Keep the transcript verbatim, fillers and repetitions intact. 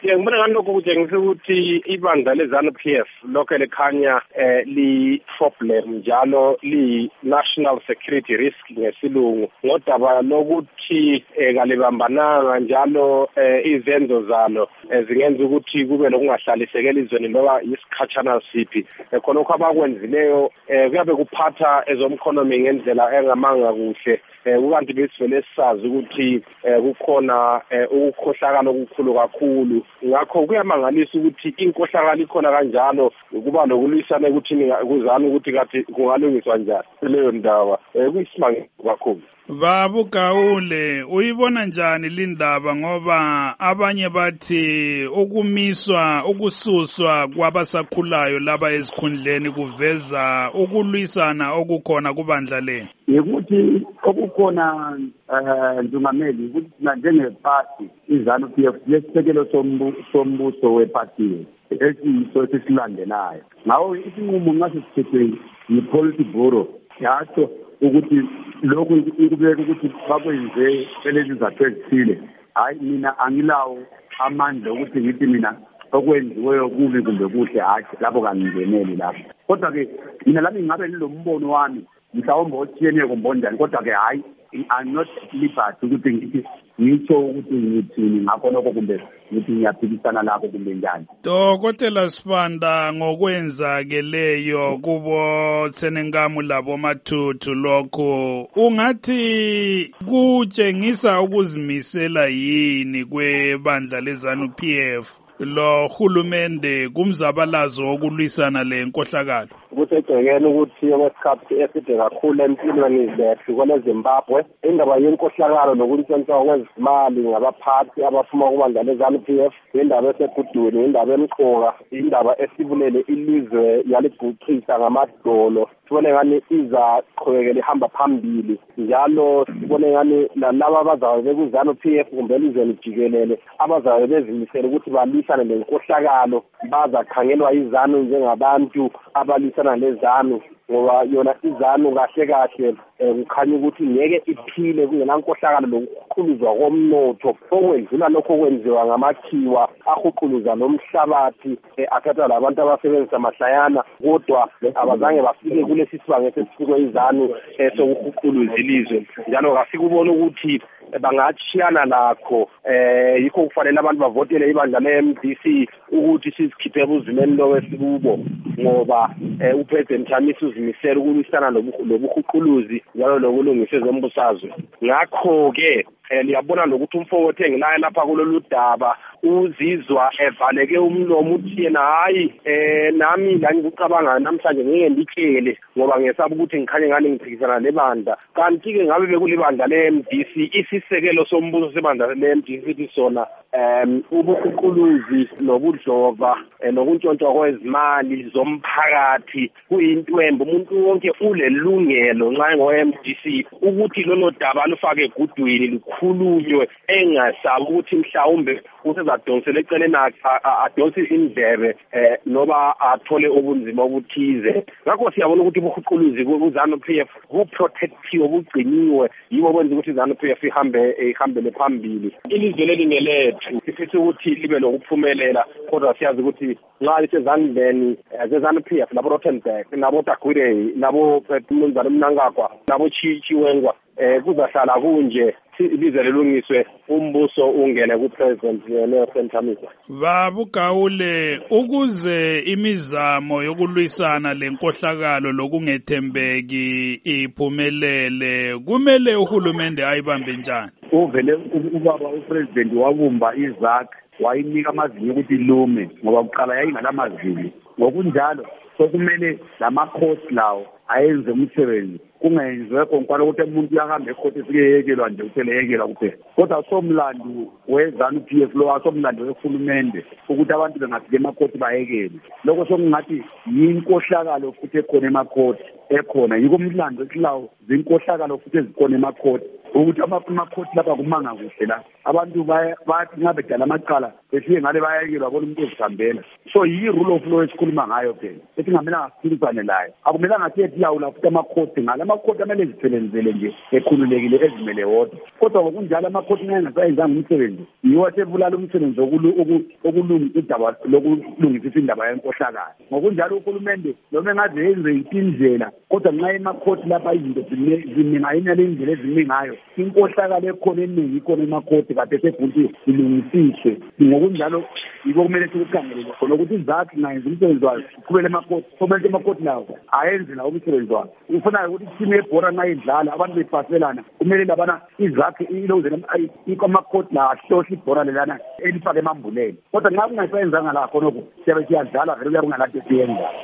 ngibona ngani lokho kutshengisa ukuthi ibandla le-ZANU-P F lokho likhanya eh, li-problem njalo li-national security risk ngesilungu ngodaba lokuthi eh, kalibambananga njalo eh, izenzo zalo eh, zingenza ukuthi kube lokungahlalisekeli izweni loba isikhatshana siphi eh, khonokho abakwenzileyo eh, kuyabe kuphatha ezomkhonomi ngendlela engamanga kuhle eh, ukanti besivele sazi ukuthi eh, kukhona eh, ukukhohlakala okukhulu kakhulu ngakho kuyamangalisa ukuthi inkohlakala ikhona kanjalo kuba lokulwisana ukuthi kuzana ukuthi kathi kungalungiswa njani leyo ndaba eh, kuyisimanga kakhulu. Babu Gaule, uyibona njani lindaba ngoba abanye bathi ukumiswa ukususwa kwabasakhulayo laba ezikhundleni kuveza ukulwisana okukhona kubandla le? Yikuthi okukhona eh Ndungameli ukuthi njengephathi iZANU-P F lesisekelo sombuso weparty esiyiso sesilandelayo. Ngawo isinqumo ngasisithethwe yiPolitburo yaso ukuthi lokhu ikubeka ukuthi bakwenze elezi izathu ezithile. Hayi mina angilawo amandla ukuthi ngithi mina okwenziweyo kubi kumbe kuhle hayi lapho kangingeneli lapho. Kodwa ke mina lami ngabe nilombono wami mhlawumbe othiyene kumbonjani kodwa ke hayi I'm not liberty ukuthi ngithi ngitsho ukuthi ngithini ngakho lokho kumbe ngithi ngiyaphikisana lapho kumbe njani. Dokotela Sibanda ngokwenzakeleyo kubo Tsenengamu labo Mathuthu lokho ungathi kutshengisa ukuzimisela yini kwebandla leZANU-P F lo hulumende kumzabalazo wokulwisana le nkohlakalo? Kusegcekeni ukuthi okwesikhathi eside kakhulu empilweni zethu kweleZimbabwe indaba yenkohlakalo nokuntshontsha kwezimali ngabaphathi abafuna ukubandla leZANU-P F indaba esegudweni indaba emqoka indaba esibulele ilizwe yaliguqisa ngamadolo sibone ngani iza qhubekela ihamba phambili njalo sibone ngani laba abazabe bekuZANU-P F kumbe elizweni jikelele abazabe bezimisela ukuthi balisane lenkohlakalo bazakhangelwa iZANU njengabantu abalisana leZANU ngoba yona iZANU kahle kahle kukhanya ukuthi ngeke iphile kungenankohlakalo lokukhuluzwa komnotho okwendlula lokho kwenziwa ngamakhiwa ahuquluza nomhlabathi athatha labantu abasebenzisa amahlayana kodwa abazange bafike kulesi sibanga esesifikwe iZANU sokuhuquluza ilizwe njalo kafika ubona ukuthi bangachiyana lakho eh yikho kufanele abantu bavotele ibandla le-M D C ukuthi sizikhiphe ebuzimeni lo wesikubo ngoba uPresident Chamisa uzimisela ukulwisana lobuhuquluzi njalo lokulungisa ezombusazwe. Ngakho ke liyabona lokuthi umfowethu engilaye lapha kulolu daba uzizwa evaleke umlomo uthi yena hayi eh nami la ngicabanga namhlanje ngeke nditshele ngoba ngesaba ukuthi ngikhanye ngani ngiphikisana lebandla kanti ke ngabe bekulibandla le-M D C isisekelo sombuso sebandla le-M D C sona um ubuhuquluzi nobudlova nokuntshontsha kwezimali zomphakathi kuyintwembe umuntu wonke ulelungelo nxa ngo-M D C ukuthi lolo daba lufake egudwini lukhulunywe engasabi ukuthi mhlawumbe usezadonsela eceleni adonse indlebe eh noba athole ubunzima obuthize. Ngakho siyabona ukuthi ubuhuquluzi kuZANU-P F kuprotectiwe bugciniwe yibo kwenza ukuthi iZANU-P F ihambe ihambele phambili. Ilizwe lelingelethu sifisa ukuthi libe lokuphumelela kodwa siyazi ukuthi nxa lisezandleni zeZANU-P F nabo Rothenberg nabo Tagwire nabo Mnumzane Mnangagwa nabo Chichiwengwa eh kuzahlala kunje ilizwe lelungiswe umbuso ungene kuPresident Nelson Chamisa. Babu Gaule, ukuze imizamo yokulwisana lenkohlakalo lokungethembeki iphumelele kumele uhulumende ayibambe njani? Uvele ubaba uPresident wabumba izakhe wayinika amazinyo ukuthi lume ngoba kuqala yayingalamazinyo ngokunjalo sokumele lamakhosi lawo ayenze umsebenzi kungenziwe konkwalo ukuthi umuntu uyahamba ekhosi sikeyekelwa nje utheleyekelwa kuphela kodwa somlando weZANU-P F lo asomlando wehulumende ukuthi abantu bengafike emakhoti bayekele lokho sokungathi yinkohlakalo futhi ekhona emakhoti ekhona yiko umlando esilawo zinkohlakalo futhi ezikhona emakhoti ukuthi amakhoti lapha kumanga kuhle la abantu bayathi ngabe dala amaqala befike ngale bayekelwa bona umuntu ezihambela so yi rule of law esikhuluma ngayo phela ethi ngamela ngasiphikisane layo akumelanga sithi ukulawula futhi amakhoti ngala amakhoti amele ezisebenzele nje ekhululekile ezimele wodwa kodwa ngokunjalo amakhoti nxa engasayenzanga umsebenzi yiwo asebulala umsebenzi okulungisa idaba lokulungisisa indaba yenkohlakalo ngokunjalo uhulumende noma engaze yenze indlela kodwa nxa emakhoti lapha izinto zimingayina lendlela ezimingayo inkohlakalo ekhona eningi ikhona emakhoti kade sefuthi ilungisiswe ngokunjalo yibo kumele sikukhangelele khona ukuthi izakhi ngayenza umsebenzi wayo uqhubele emakhoti kumele emakhoti lawo ayenze lawo umsebenzi wayo ufuna ukuthi ithimu yebhora nxa idlala abantu befaselana kumele labana izakhi iloze amakhoti la ahlohla ibhora lelana elifake emambuleni kodwa nxa kungasayenzanga la khonokho siyabe siyadlala vele kuyabe kungalade siyenza